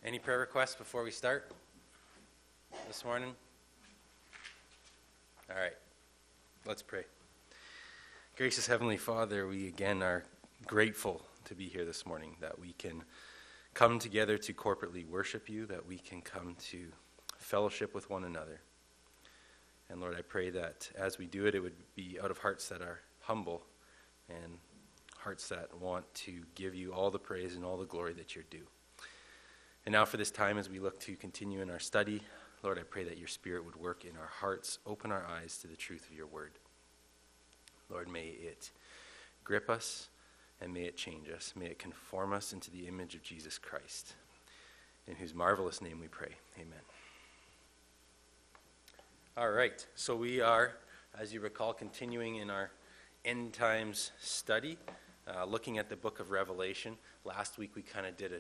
Any prayer requests before we start this morning? All right, let's pray. Gracious Heavenly Father, we again are grateful to be here this morning, that we can come together to corporately worship you, that we can come to fellowship with one another. And Lord, I pray that as we do it, it would be out of hearts that are humble and hearts that want to give you all the praise and all the glory that you're due. And now for this time, as we look to continue in our study, Lord, I pray that your Spirit would work in our hearts, open our eyes to the truth of your word. Lord, may it grip us and may it change us. May it conform us into the image of Jesus Christ, in whose marvelous name we pray. Amen. All right, so we are, as you recall, continuing in our end times study, looking at the book of Revelation. Last week we kind of did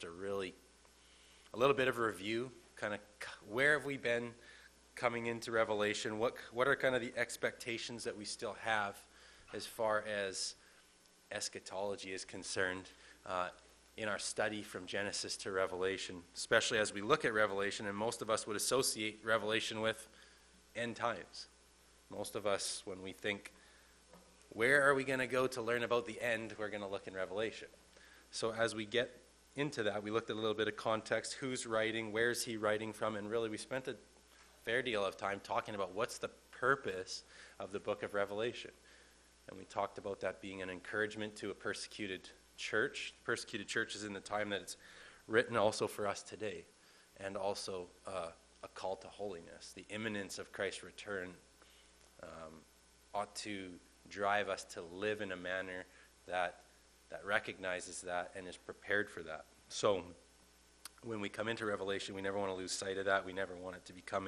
a little bit of a review, kind of where have we been coming into Revelation, what are kind of the expectations that we still have as far as eschatology is concerned in our study from Genesis to Revelation, especially as we look at Revelation, and most of us would associate Revelation with end times. Most of us, when we think, where are we going to go to learn about the end, we're going to look in Revelation. So as we get into that, we looked at a little bit of context, who's writing, where's he writing from, and really we spent a fair deal of time talking about what's the purpose of the book of Revelation. And we talked about that being an encouragement to a persecuted church. Persecuted church is in the time that it's written also for us today, and also a call to holiness. The imminence of Christ's return ought to drive us to live in a manner that recognizes that and is prepared for that. So when we come into Revelation, we never want to lose sight of that. We never want it to become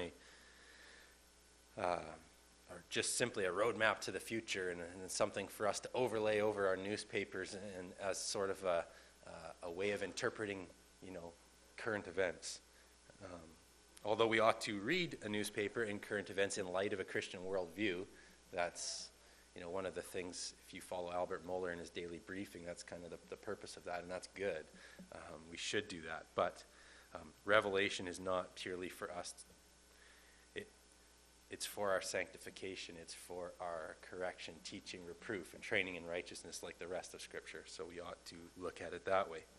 or just simply a roadmap to the future and something for us to overlay over our newspapers and as sort of a way of interpreting, current events. Although we ought to read a newspaper in current events in light of a Christian worldview, that's one of the things, if you follow Albert Mohler in his daily briefing, that's kind of the purpose of that, and that's good. We should do that. But Revelation is not purely for us. It's for our sanctification. It's for our correction, teaching, reproof, and training in righteousness like the rest of Scripture. So we ought to look at it that way.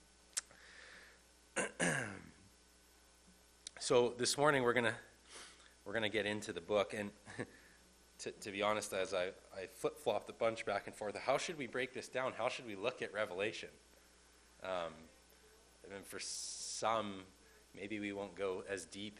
So this morning we're gonna get into the book, and to be honest, as I flip-flopped a bunch back and forth, how should we break this down? How should we look at Revelation? And for some, maybe we won't go as deep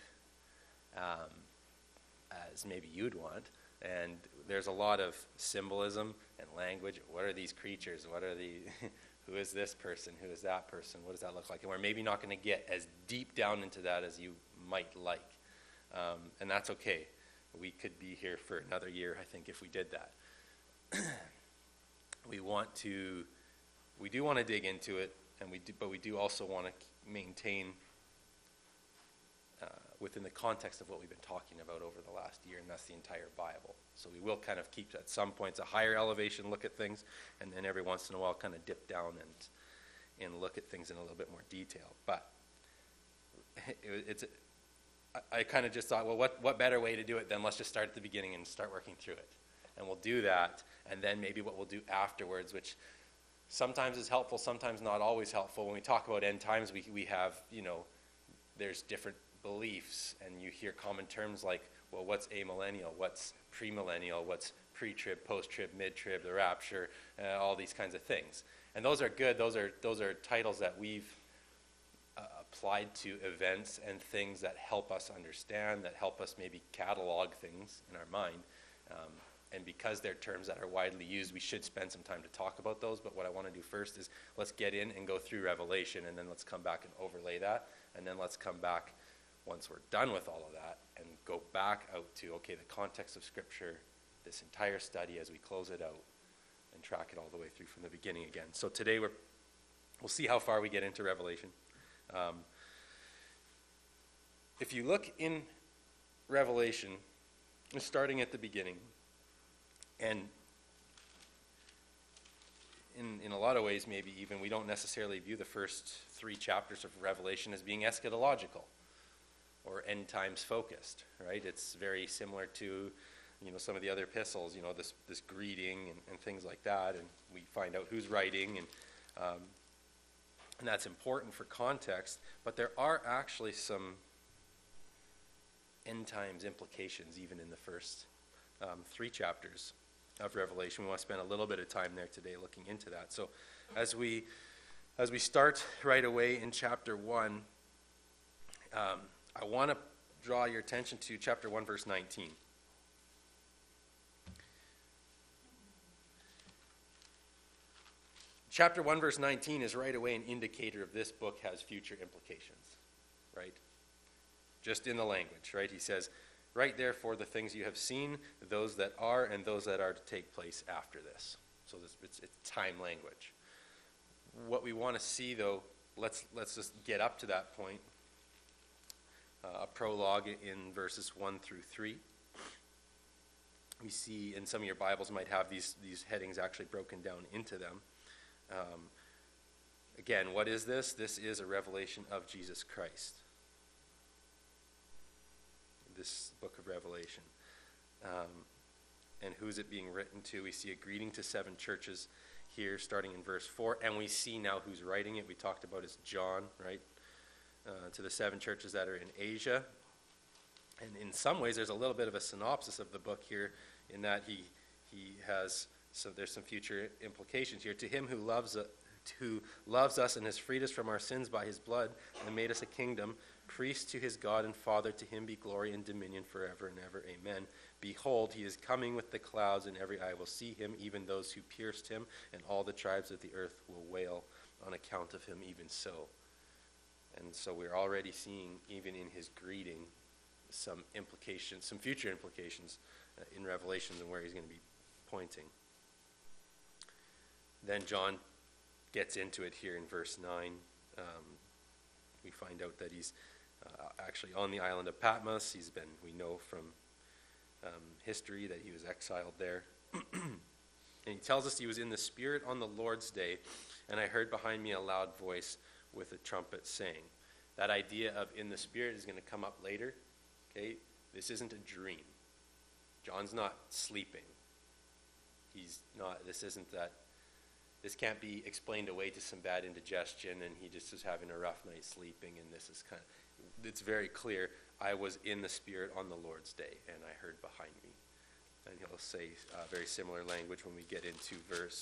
as maybe you'd want. And there's a lot of symbolism and language. What are these creatures? Who is this person? Who is that person? What does that look like? And we're maybe not going to get as deep down into that as you might like. And that's okay. We could be here for another year, I think, if we did that. We do want to dig into it, but we do also want to maintain within the context of what we've been talking about over the last year, and that's the entire Bible. So we will kind of keep at some points a higher elevation look at things, and then every once in a while kind of dip down and look at things in a little bit more detail. But I kind of just thought, well, what better way to do it than let's just start at the beginning and start working through it. And we'll do that, and then maybe what we'll do afterwards, which sometimes is helpful, sometimes not always helpful. When we talk about end times, we have, there's different beliefs, and you hear common terms like, well, what's amillennial, what's premillennial, what's pre-trib, post-trib, mid-trib, the rapture, all these kinds of things. And those are good. Those are titles that we've applied to events and things that help us understand, that help us maybe catalog things in our mind. And because they're terms that are widely used, we should spend some time to talk about those. But what I want to do first is let's get in and go through Revelation, and then let's come back and overlay that. And then let's come back once we're done with all of that and go back out to, okay, the context of Scripture, this entire study as we close it out and track it all the way through from the beginning again. So today we'll see how far we get into Revelation. If you look in Revelation, starting at the beginning, and in a lot of ways, maybe even, we don't necessarily view the first 3 chapters of Revelation as being eschatological or end times focused, right? It's very similar to, some of the other epistles, this greeting and things like that, and we find out who's writing, and that's important for context, but there are actually some end times implications even in the first 3 chapters of Revelation. We want to spend a little bit of time there today looking into that. So as we start right away in chapter 1, I want to draw your attention to chapter 1, verse 19. Chapter 1, verse 19 is right away an indicator of this book has future implications, right? Just in the language, right? He says, "Write therefore the things you have seen, those that are, and those that are to take place after this." So it's time language. What we want to see, though, let's just get up to that point. A prologue in verses 1 through 3. We see, in some of your Bibles might have these headings actually broken down into them. Again, what is this? This is a revelation of Jesus Christ. This book of Revelation. And who's it being written to? We see a greeting to 7 churches here, starting in verse 4. And we see now who's writing it. We talked about it's John, right? To the 7 churches that are in Asia. And in some ways, there's a little bit of a synopsis of the book here, in that he has... So there's some future implications here. To him who loves us and has freed us from our sins by his blood and made us a kingdom, priest to his God and Father, to him be glory and dominion forever and ever. Amen. Behold, he is coming with the clouds, and every eye will see him, even those who pierced him, and all the tribes of the earth will wail on account of him, even so. And so we're already seeing, even in his greeting, some implications, some future implications in Revelation and where he's going to be pointing. Then John gets into it here in verse 9. We find out that he's actually on the island of Patmos. We know from history that he was exiled there. And he tells us he was in the Spirit on the Lord's day, and I heard behind me a loud voice with a trumpet saying. That idea of in the Spirit is going to come up later. Okay, this isn't a dream. John's not sleeping. This can't be explained away to some bad indigestion, and he just is having a rough night sleeping, and this is it's very clear, I was in the Spirit on the Lord's day, and I heard behind me. And he'll say very similar language when we get into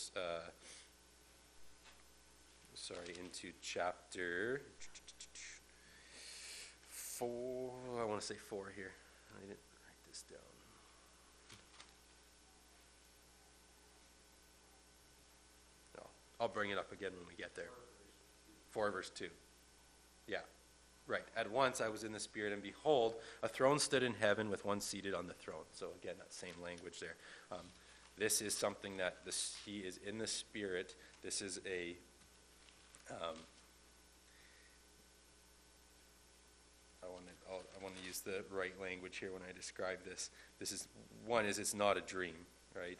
into chapter 4, I want to say 4 here. I didn't write this down. I'll bring it up again when we get there. 4 verse 2. Yeah, right. At once I was in the Spirit, and behold, a throne stood in heaven with one seated on the throne. So again, that same language there. This is something that he is in the Spirit. This is a... I want to use the right language here when I describe this. It's not a dream, right?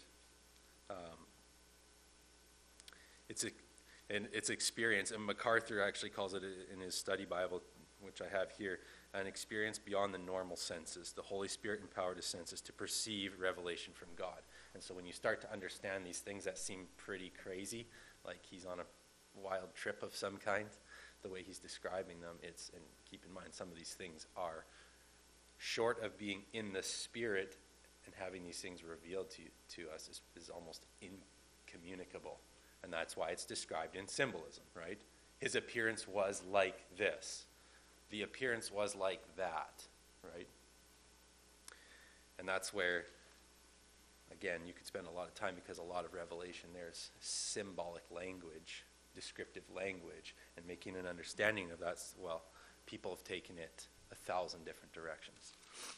It's experience, and MacArthur actually calls it in his study Bible, which I have here, an experience beyond the normal senses. The Holy Spirit empowered his senses to perceive revelation from God. And so when you start to understand these things that seem pretty crazy, like he's on a wild trip of some kind, the way he's describing them, and keep in mind some of these things are short of being in the Spirit and having these things revealed to us is almost incommunicable. And that's why it's described in symbolism, right? His appearance was like this. The appearance was like that, right? And that's where, again, you could spend a lot of time, because a lot of Revelation, there's symbolic language, descriptive language, and making an understanding of that, well, people have taken it 1,000 different directions.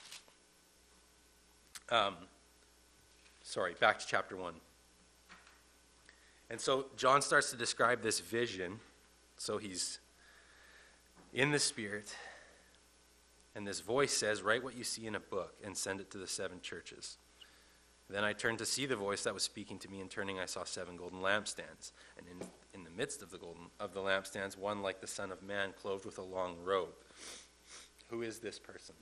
Back to chapter 1. And so John starts to describe this vision. So he's in the Spirit, and this voice says, write what you see in a book and send it to the 7 churches. Then I turned to see the voice that was speaking to me, and turning I saw 7 golden lampstands. And in the midst of the lampstands, one like the Son of Man, clothed with a long robe. Who is this person?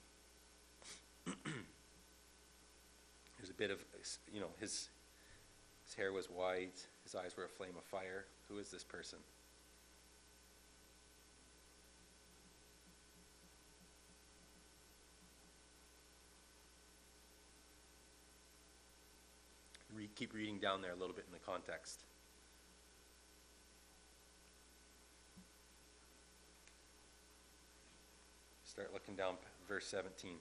There's a bit of, his hair was white, his eyes were a flame of fire. Who is this person? Keep reading down there a little bit in the context. Start looking down verse 17.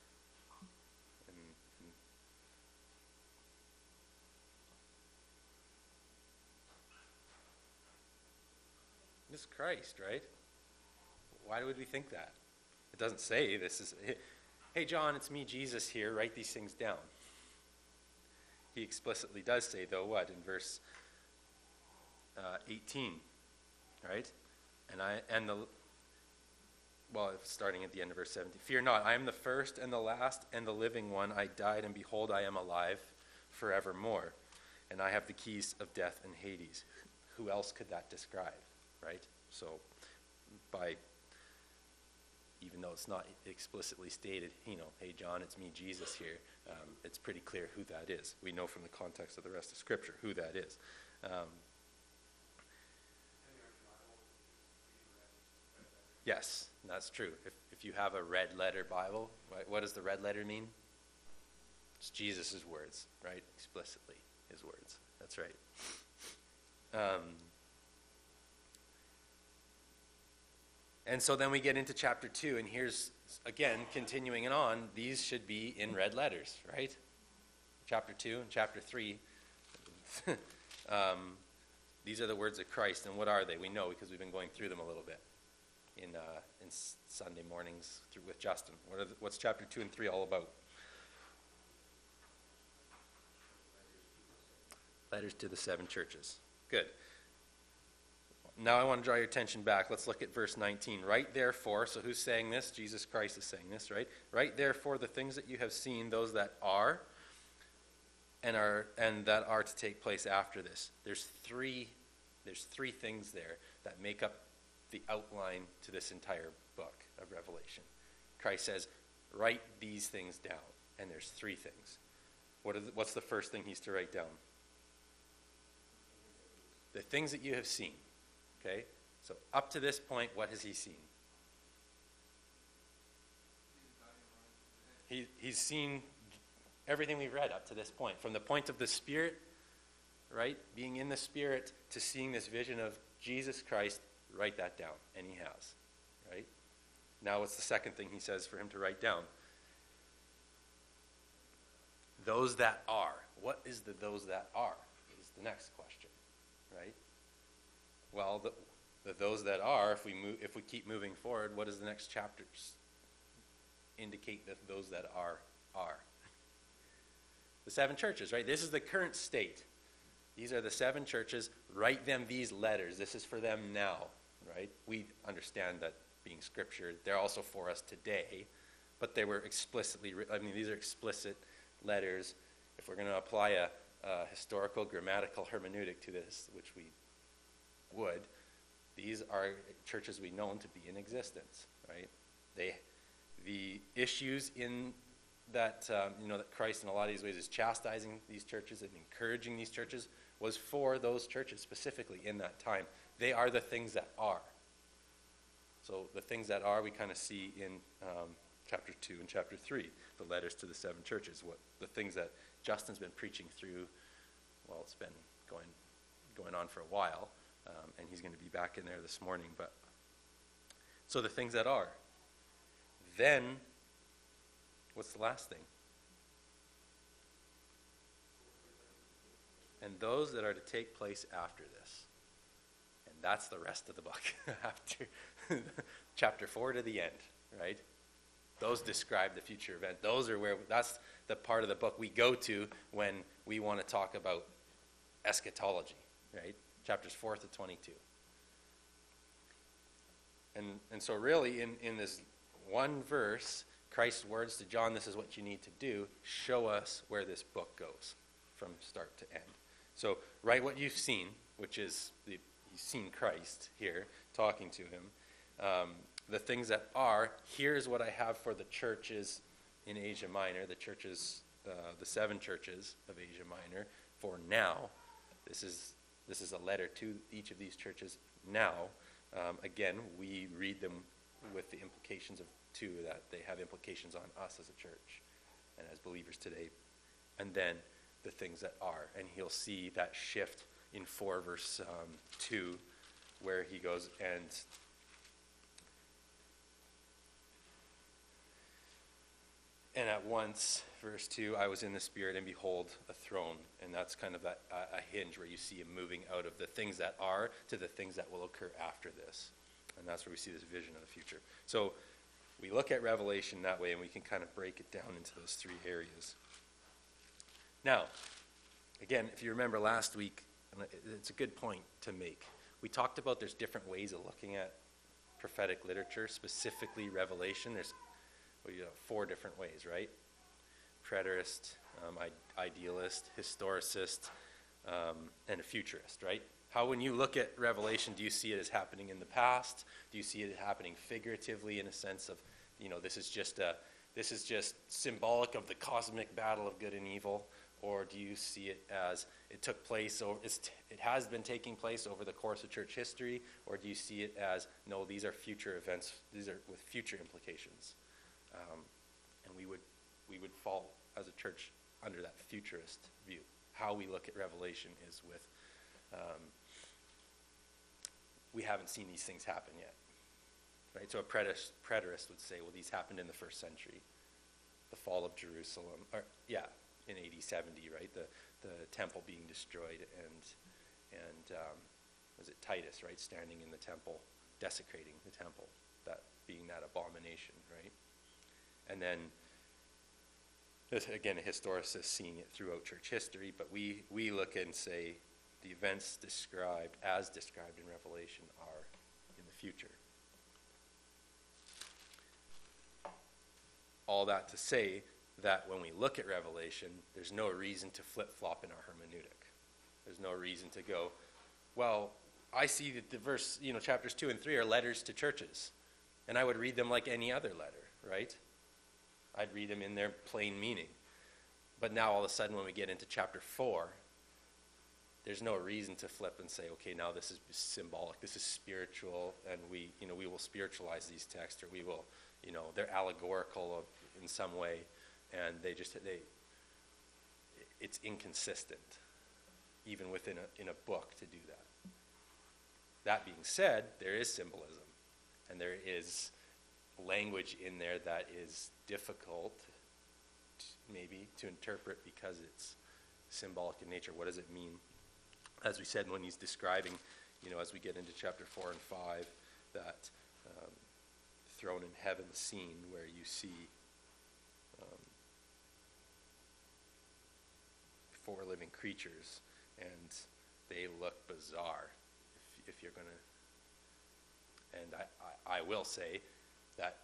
This is Christ, right? Why would we think that? It doesn't say this is, hey John, it's me, Jesus here, write these things down. He explicitly does say, though, what? In verse 18, right? Starting at the end of verse 17. Fear not, I am the first and the last and the living one. I died, and behold, I am alive forevermore. And I have the keys of death and Hades. Who else could that describe, right? So, even though it's not explicitly stated, hey John, it's me, Jesus here, it's pretty clear who that is. We know from the context of the rest of Scripture who that is. Yes, that's true. If you have a red letter Bible, right, what does the red letter mean? It's Jesus' words, right? Explicitly his words. That's right. And so then we get into chapter 2, and here's, again, continuing on, these should be in red letters, right? Chapter 2 and chapter 3. These are the words of Christ, and what are they? We know because we've been going through them a little bit in Sunday mornings with Justin. What's chapter 2 and 3 all about? Letters to the 7 churches. Good. Now I want to draw your attention back. Let's look at verse 19. Write therefore, so who's saying this? Jesus Christ is saying this, right? Write therefore the things that you have seen, those that are and that are to take place after this. There's three things there that make up the outline to this entire book of Revelation. Christ says, write these things down. And there's 3 things. What's the first thing he's to write down? The things that you have seen. Okay? So up to this point, what has he seen? He's seen everything we've read up to this point. From the point of the Spirit, right? Being in the Spirit to seeing this vision of Jesus Christ, write that down. And he has. Right? Now what's the second thing he says for him to write down? Those that are. What is the those that are? Is the next question. Right? Well, the those that are, if we keep moving forward, what does the next chapter indicate that those that are? The 7 churches, right? This is the current state. These are the 7 churches. Write them these letters. This is for them now, right? We understand that being Scripture, they're also for us today, but they were explicitly, these are explicit letters. If we're going to apply a historical grammatical hermeneutic to this, which we would, these are churches we know to be in existence, right? The issues in that, that Christ in a lot of these ways is chastising these churches and encouraging these churches was for those churches specifically in that time. They are the things that are. So the things that are we kind of see in chapter 2 and chapter 3, the letters to the 7 churches, what the things that Justin's been preaching through. Well, it's been going on for a while, and he's going to be back in there this morning. But so the things that are. Then, what's the last thing? And those that are to take place after this. And that's the rest of the book, after chapter 4 to the end, right? Those describe the future event. That's the part of the book we go to when we want to talk about eschatology, right? Chapters 4 to 22. And so really in this one verse, Christ's words to John, this is what you need to do, show us where this book goes from start to end. So write what you've seen, which is you've seen Christ here talking to him. The things that are, here's what I have for the churches in Asia Minor, the churches, the 7 churches of Asia Minor, for now. This is a letter to each of these churches now. Again, we read them with the implications of two, that they have implications on us as a church and as believers today. And then the things that are. And he'll see that shift in 4 verse 2, where he goes, and at once, verse 2, I was in the Spirit, and behold, a throne. And that's kind of a hinge where you see him moving out of the things that are to the things that will occur after this. And that's where we see this vision of the future. So we look at Revelation that way, and we can kind of break it down into those 3 areas. Now, again, if you remember last week, and it's a good point to make. We talked about there's different ways of looking at prophetic literature, specifically Revelation. There's 4 different ways, right? Preterist, idealist, historicist, and a futurist, right? How, when you look at Revelation, do you see it as happening in the past? Do you see it happening figuratively in a sense of, this is just symbolic of the cosmic battle of good and evil? Or do you see it as it took place, or it has been taking place over the course of church history? Or do you see it as, no, these are future events, these are with future implications? And we would fall as a church under that futurist view. How we look at Revelation is with, we haven't seen these things happen yet, right? So a preterist would say, well, these happened in the 1st century, the fall of Jerusalem, in AD 70, right? The temple being destroyed, and was it Titus, right? Standing in the temple, desecrating the temple, that being that abomination, right? And then, again, a historicist seeing it throughout church history, but we look and say the events described in Revelation are in the future. All that to say that when we look at Revelation, there's no reason to flip-flop in our hermeneutic. There's no reason to go, well, I see that the verse, chapters 2 and 3 are letters to churches, and I would read them like any other letter, right? I'd read them in their plain meaning. But now all of a sudden when we get into chapter 4, there's no reason to flip and say, okay, now this is symbolic, this is spiritual, and we will spiritualize these texts, or we will, they're allegorical in some way, and it's inconsistent, even within in a book, to do that. That being said, there is symbolism, and there is language in there that is difficult maybe to interpret because it's symbolic in nature. What does it mean? As we said, when he's describing, as we get into chapter 4 and 5, that throne in heaven scene where you see 4 living creatures, and they look bizarre. If you're going to, and I will say that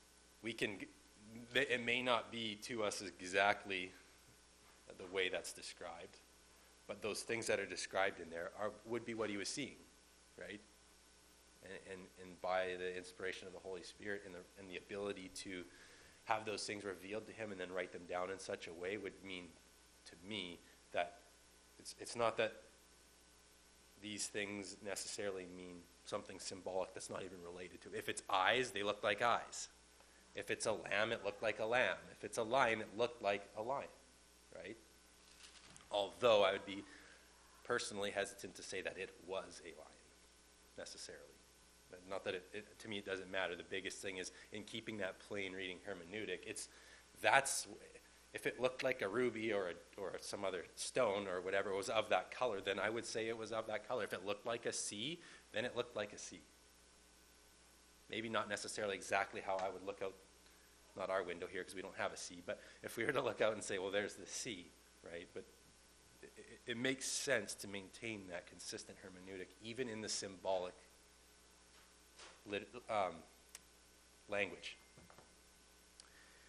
it may not be to us exactly the way that's described, but those things that are described in there would be what he was seeing, right? And by the inspiration of the Holy Spirit and the ability to have those things revealed to him and then write them down in such a way would mean to me that it's not that these things necessarily mean something symbolic that's not even related to it. If it's eyes, they look like eyes. If it's a lamb, it looked like a lamb. If it's a lion, it looked like a lion, right? Although I would be personally hesitant to say that it was a lion, necessarily. But not that to me it doesn't matter. The biggest thing is in keeping that plain reading hermeneutic, if it looked like a ruby or some other stone or whatever was of that color, then I would say it was of that color. If it looked like a sea, then it looked like a sea. Maybe not necessarily exactly how I would look out, not our window here because we don't have a sea, but if we were to look out and say, well, there's the sea, right? But it makes sense to maintain that consistent hermeneutic, even in the symbolic language.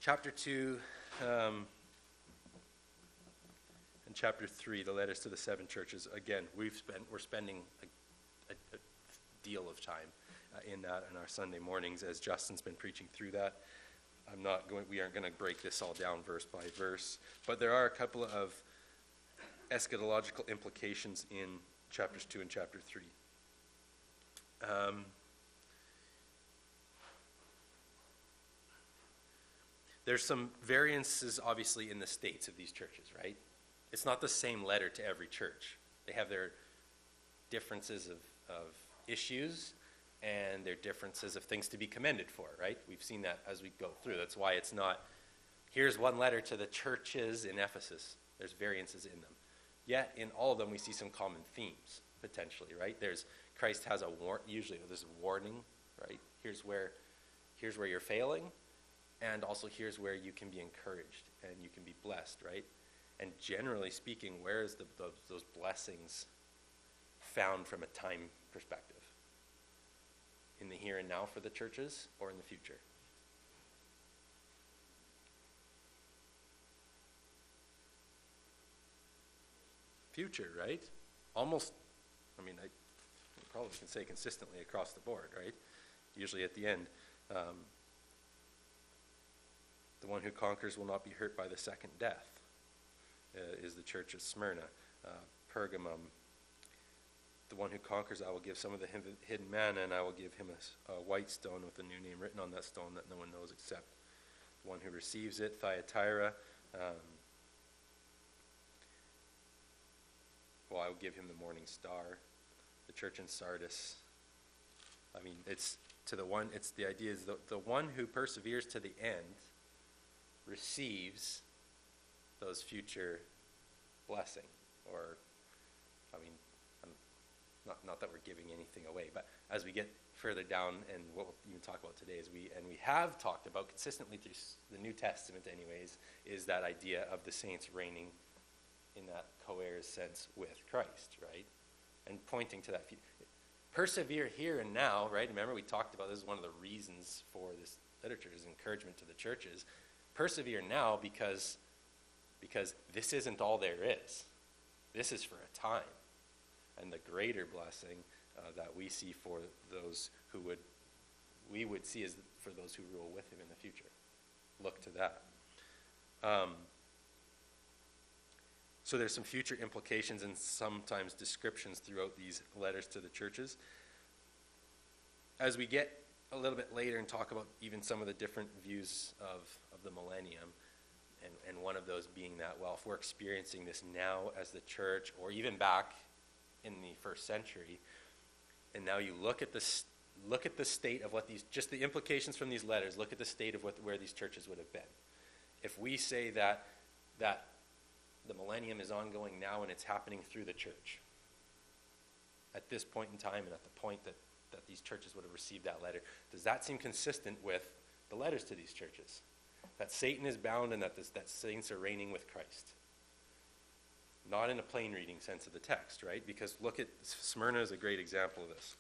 Chapter 2 and chapter 3, the letters to the 7 churches. Again, we're spending a deal of time in that in our Sunday mornings as Justin's been preaching through that. We aren't going to break this all down verse by verse, but there are a couple of eschatological implications in chapters 2 and chapter 3. There's some variances, obviously, in the states of these churches, right? It's not the same letter to every church. They have their differences of issues and their differences of things to be commended for, right? We've seen that as we go through. That's why it's not, here's one letter to the churches in Ephesus. There's variances in them. Yet, in all of them, we see some common themes, potentially, right? Christ has usually there's a warning, right? Here's where you're failing, and also here's where you can be encouraged and you can be blessed, right? And generally speaking, where is those blessings found from a time perspective? In the here and now for the churches, or in the future? Future, right? Almost, I probably can say consistently across the board, right? Usually at the end. The one who conquers will not be hurt by the second death, is the church of Smyrna. Pergamum, the one who conquers, I will give some of the hidden manna, and I will give him a white stone with a new name written on that stone that no one knows except the one who receives it. Thyatira, I will give him the morning star. The church in Sardis, it's the idea is the one who perseveres to the end receives those future blessing, or not that we're giving anything away, but as we get further down, and what we'll even talk about today is we have talked about consistently through the New Testament anyways, is that idea of the saints reigning in that co-heirs sense with Christ, right? And pointing to that persevere here and now, right? Remember we talked about this is one of the reasons for this literature is encouragement to the churches. Persevere now because this isn't all there is. This is for a time. And the greater blessing that we see for those we would see is for those who rule with him in the future. Look to that. So there's some future implications and sometimes descriptions throughout these letters to the churches. As we get a little bit later and talk about even some of the different views of the millennium, and one of those being that, well, if we're experiencing this now as the church, or even back in the first century, and now you look at the state of what just the implications from these letters, look at the state of where these churches would have been. If we say that the millennium is ongoing now and it's happening through the church, at this point in time and at the point that these churches would have received that letter, does that seem consistent with the letters to these churches? That Satan is bound and that saints are reigning with Christ. Not in a plain reading sense of the text, right? Because look at Smyrna is a great example of this.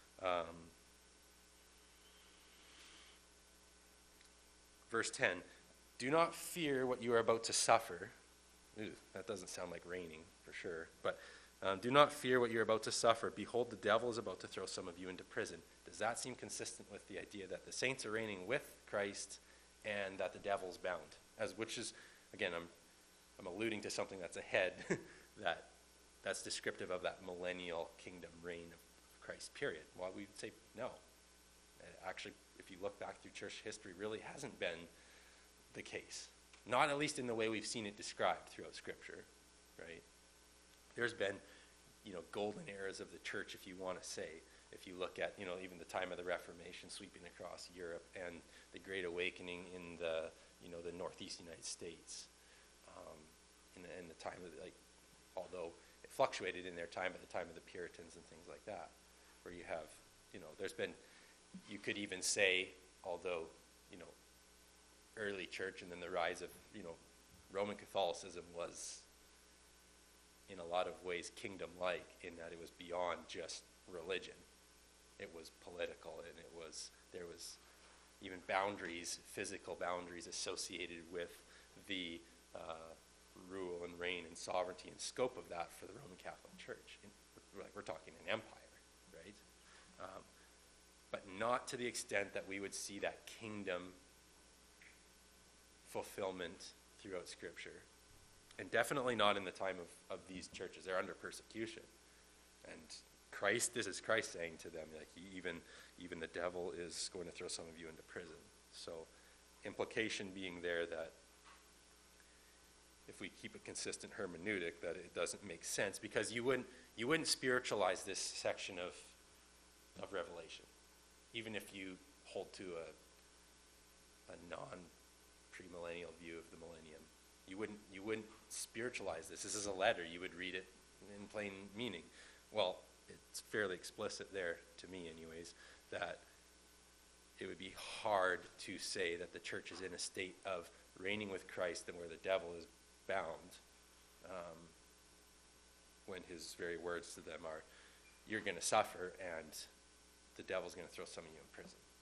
Verse 10, do not fear what you are about to suffer. Ooh, that doesn't sound like reigning for sure. But do not fear what you're about to suffer. Behold, the devil is about to throw some of you into prison. Does that seem consistent with the idea that the saints are reigning with Christ and that the devil's bound? Which is, again, I'm alluding to something that's ahead that's descriptive of that millennial kingdom reign of Christ, period. Well, we'd say no. Actually, if you look back through church history, really hasn't been the case. Not at least in the way we've seen it described throughout Scripture, right? There's been, golden eras of the church, if you want to say. If you look at, even the time of the Reformation sweeping across Europe and the Great Awakening in the Northeast United States, in the time of, although it fluctuated in their time at the time of the Puritans and things like that, where you have, there's been, you could even say, although, early church and then the rise of, Roman Catholicism was, in a lot of ways, kingdom-like in that it was beyond just religion. It was political, and there was even boundaries, physical boundaries associated with the rule and reign and sovereignty and scope of that for the Roman Catholic Church. We're talking an empire, right? But not to the extent that we would see that kingdom fulfillment throughout Scripture. And definitely not in the time of these churches. They're under persecution. And this is Christ saying to them, like, even the devil is going to throw some of you into prison. So implication being there that if we keep a consistent hermeneutic, that it doesn't make sense, because you wouldn't spiritualize this section of Revelation, even if you hold to a non-premillennial view of the millennium. You wouldn't spiritualize this. This is a letter. You would read it in plain meaning. Well, it's fairly explicit there, to me anyways, that it would be hard to say that the church is in a state of reigning with Christ and where the devil is bound, when his very words to them are, you're going to suffer and the devil's going to throw some of you in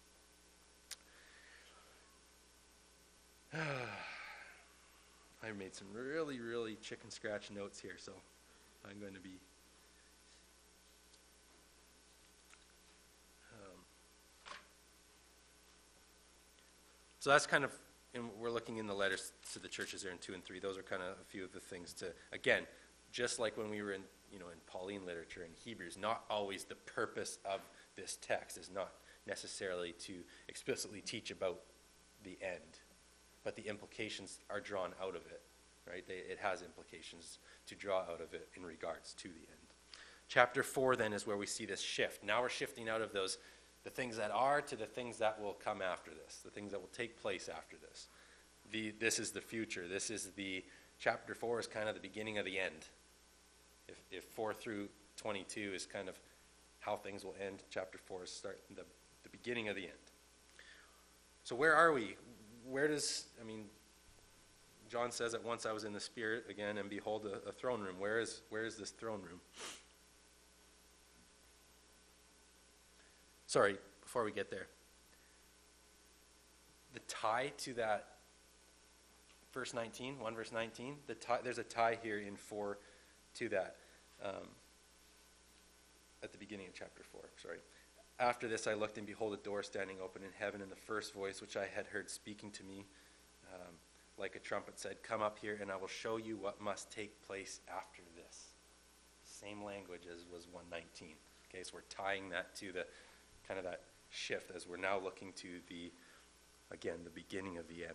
prison. I made some really, really chicken scratch notes here, so I'm going to be so that's kind of, and we're looking in the letters to the churches there in 2 and 3. Those are kind of a few of the things to, again, just like when we were in Pauline literature and Hebrews, not always the purpose of this text is not necessarily to explicitly teach about the end, but the implications are drawn out of it, right? It has implications to draw out of it in regards to the end. Chapter 4 then is where we see this shift. Now we're shifting out of the things that are to the things that will come after this, the things that will take place after this. This is the future. Chapter 4 is kind of the beginning of the end. If 4 through 22 is kind of how things will end, chapter 4 is the beginning of the end. So where are we? John says that once I was in the Spirit again, and behold a throne room. Where is this throne room? Sorry, before we get there. The tie to that verse 19, 1 verse 19, there's a tie here in 4 to that at the beginning of chapter 4. Sorry. After this I looked, and behold, a door standing open in heaven, and the first voice which I had heard speaking to me like a trumpet said, come up here, and I will show you what must take place after this. Same language as was 119. Okay, so we're tying that to the kind of that shift as we're now looking to the beginning of the end.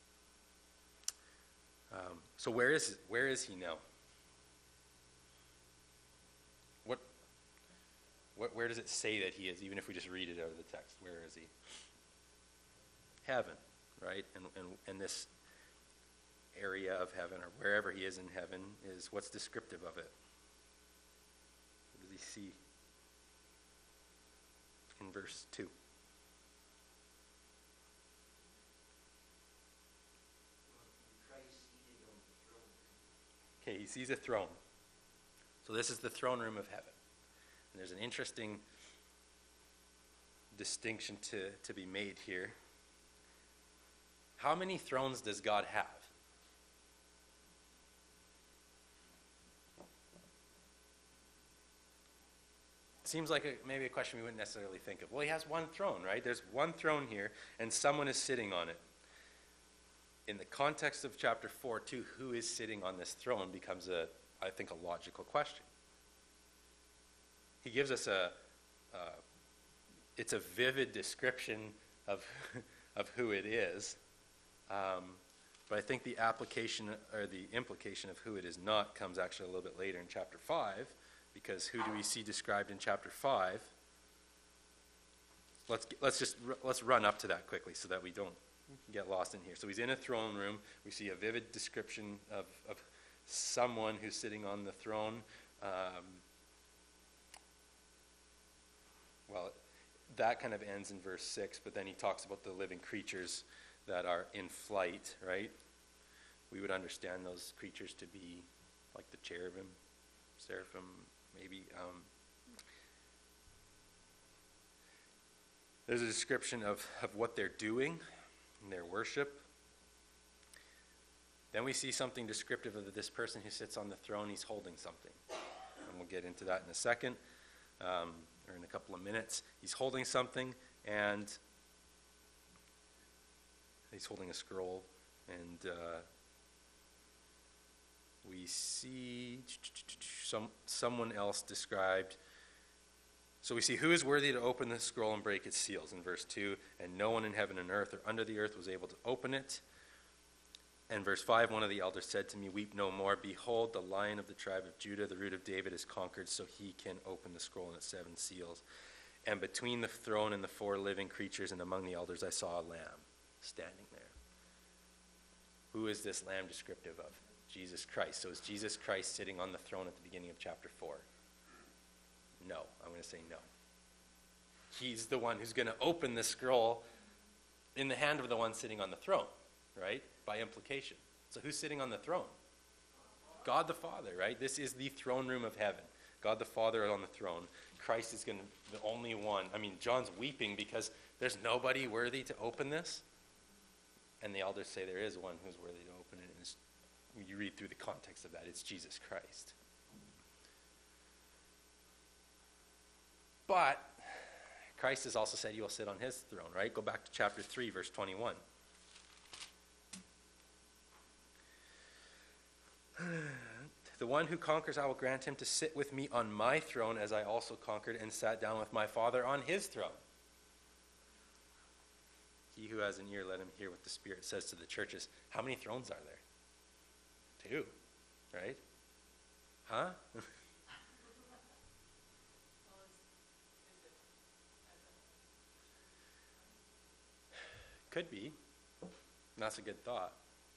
So where is he now? Where does it say that he is, even if we just read it out of the text? Where is he? Heaven, right? And this area of heaven, or wherever he is in heaven, is what's descriptive of it? What does he see? In verse 2. Okay, he sees a throne. So this is the throne room of heaven. And there's an interesting distinction to be made here. How many thrones does God have? Seems like maybe a question we wouldn't necessarily think of. Well, he has one throne, right? There's one throne here, and someone is sitting on it. In the context of chapter 4, too, who is sitting on this throne becomes, I think, a logical question. He gives us it's a vivid description of who it is, but I think the application or the implication of who it is not comes actually a little bit later in chapter 5, because who do we see described in chapter 5? Let's run up to that quickly so that we don't get lost in here. So he's in a throne room. We see a vivid description of someone who's sitting on the throne. Well, that kind of ends in verse 6, but then he talks about the living creatures that are in flight, right? We would understand those creatures to be like the cherubim, seraphim, maybe. There's a description of what they're doing in their worship. Then we see something descriptive of this person who sits on the throne. He's holding something. And we'll get into that in a second, or in a couple of minutes. He's holding something, and he's holding a scroll. And we see someone else described. So we see who is worthy to open the scroll and break its seals in verse 2. And no one in heaven and earth or under the earth was able to open it. And verse 5, one of the elders said to me, "Weep no more. Behold, the Lion of the tribe of Judah, the root of David, is conquered, so he can open the scroll and its 7 seals. And between the throne and the 4 living creatures and among the elders, I saw a lamb standing there." Who is this lamb descriptive of? Jesus Christ. So is Jesus Christ sitting on the throne at the beginning of chapter 4? No. I'm going to say no. He's the one who's going to open the scroll in the hand of the one sitting on the throne, right? By implication. So who's sitting on the throne? God the Father, right? This is the throne room of heaven. God the Father on the throne. Christ is going to be the only one. I mean, John's weeping because there's nobody worthy to open this. And the elders say there is one who's worthy to open it. And when you read through the context of that, it's Jesus Christ. But Christ has also said he will sit on his throne, right? Go back to chapter 3, verse 21. The one who conquers, I will grant him to sit with me on my throne, as I also conquered and sat down with my Father on his throne. He who has an ear, let him hear what the Spirit says to the churches. How many thrones are there? 2, right? Huh? Could be. That's a good thought.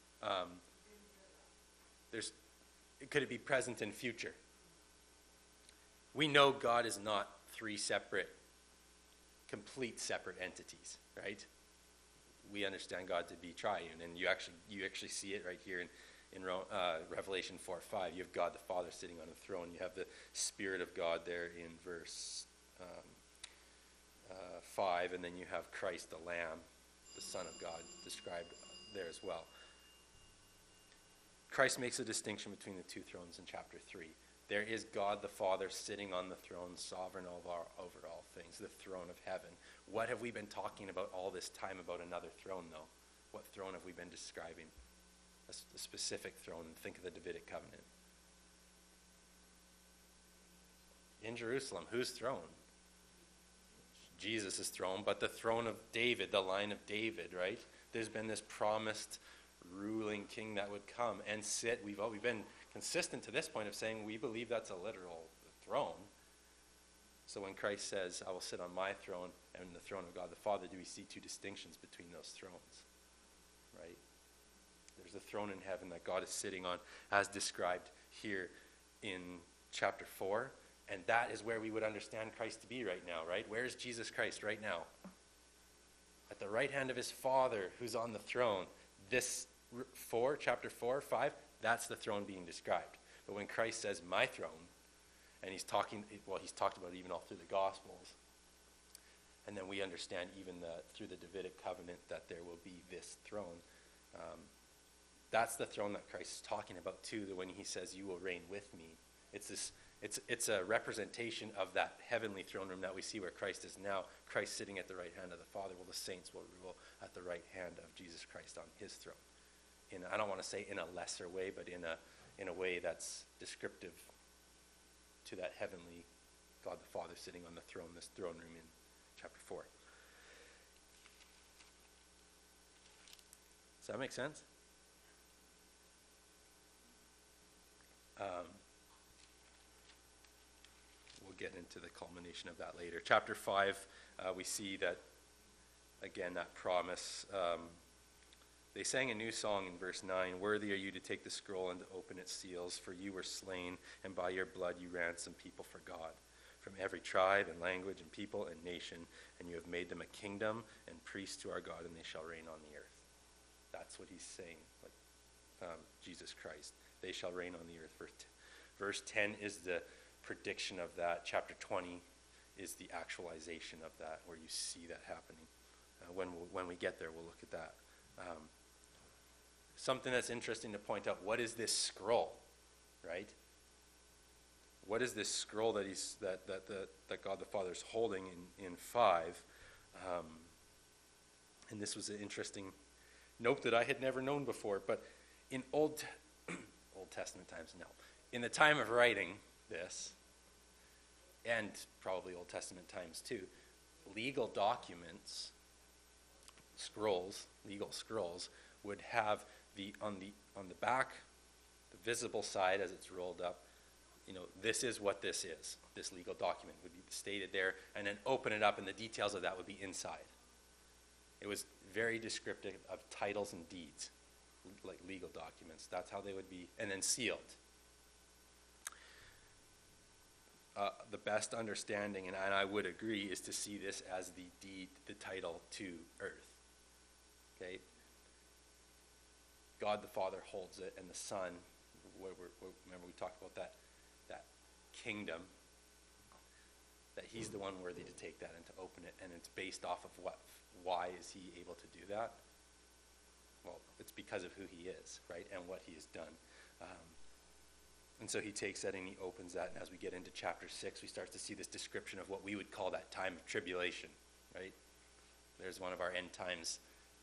Could it be present and future? We know God is not 3 separate, complete separate entities, right? We understand God to be triune, and you actually see it right here in Revelation 4:5. You have God the Father sitting on a throne. You have the Spirit of God there in verse 5, and then you have Christ the Lamb, the Son of God, described there as well. Christ makes a distinction between the 2 thrones in chapter 3. There is God the Father sitting on the throne, sovereign over all things, the throne of heaven. What have we been talking about all this time about another throne, though? What throne have we been describing? A specific throne. Think of the Davidic covenant. In Jerusalem, whose throne? Jesus' throne, but the throne of David, the line of David, right? There's been this promised ruling king that would come and sit. We've been consistent to this point of saying we believe that's a literal throne. So when Christ says, "I will sit on my throne and the throne of God the Father," do we see 2 distinctions between those thrones? Right? There's the throne in heaven that God is sitting on, as described here in chapter 4. And that is where we would understand Christ to be right now, right? Where is Jesus Christ right now? At the right hand of his Father, who's on the throne. This chapter 4, 5, that's the throne being described. But when Christ says my throne, and he's talked about it even all through the Gospels, and then we understand even through the Davidic covenant that there will be this throne. That's the throne that Christ is talking about too, that when he says you will reign with me. It's a representation of that heavenly throne room that we see where Christ is now. Christ sitting at the right hand of the Father. Well, the saints will rule at the right hand of Jesus Christ on his throne. I don't want to say in a lesser way, but in a way that's descriptive to that heavenly God the Father sitting on the throne, this throne room in chapter 4. Does that make sense? We'll get into the culmination of that later. Chapter 5, we see that, again, that promise. They sang a new song in verse 9, "Worthy are you to take the scroll and to open its seals, for you were slain, and by your blood you ransomed people for God, from every tribe and language and people and nation, and you have made them a kingdom and priests to our God, and they shall reign on the earth." That's what he's saying, Jesus Christ. They shall reign on the earth. Verse 10 is the prediction of that. Chapter 20 is the actualization of that, where you see that happening. When we get there, we'll look at that. Something that's interesting to point out, what is this scroll, right? What is this scroll that that God the Father is holding in 5? And this was an interesting note that I had never known before, but in Old Testament times, no. In the time of writing this, and probably Old Testament times too, legal documents, legal scrolls, would have on the back, the visible side as it's rolled up, this is what this is. This legal document would be stated there, and then open it up, and the details of that would be inside. It was very descriptive of titles and deeds, like legal documents. That's how they would be, and then sealed. The best understanding, and I would agree, is to see this as the deed, the title to earth. Okay? God the Father holds it, and the Son, remember we talked about that kingdom, that he's the one worthy to take that and to open it, and it's based off of why is he able to do that? Well, it's because of who he is, right, and what he has done. And so he takes that and he opens that, and as we get into chapter 6, we start to see this description of what we would call that time of tribulation, right? There's one of our end times,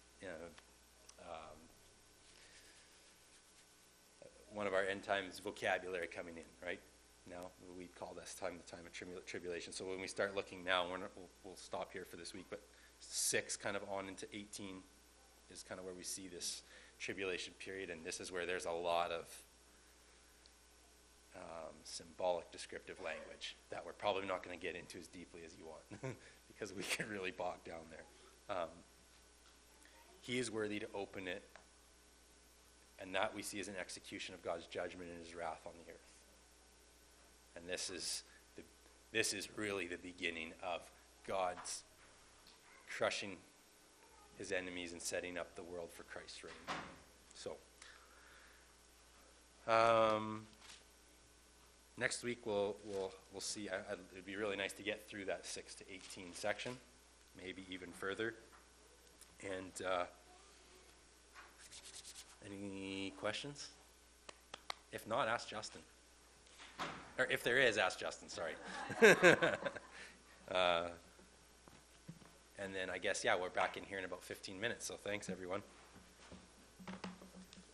one of our end times vocabulary coming in, right? Now we call this time the time of tribulation. So when we start looking now, we'll stop here for this week, but 6 kind of on into 18 is kind of where we see this tribulation period, and this is where there's a lot of symbolic descriptive language that we're probably not going to get into as deeply as you want because we get really bogged down there. He is worthy to open it, and that we see as an execution of God's judgment and his wrath on the earth. And this is really the beginning of God's crushing his enemies and setting up the world for Christ's reign. So, next week we'll see. It'd be really nice to get through that 6 to 18 section, maybe even further. And any questions? If not, ask Justin. Or if there is, ask Justin, sorry. And then I guess, we're back in here in about 15 minutes, so thanks, everyone.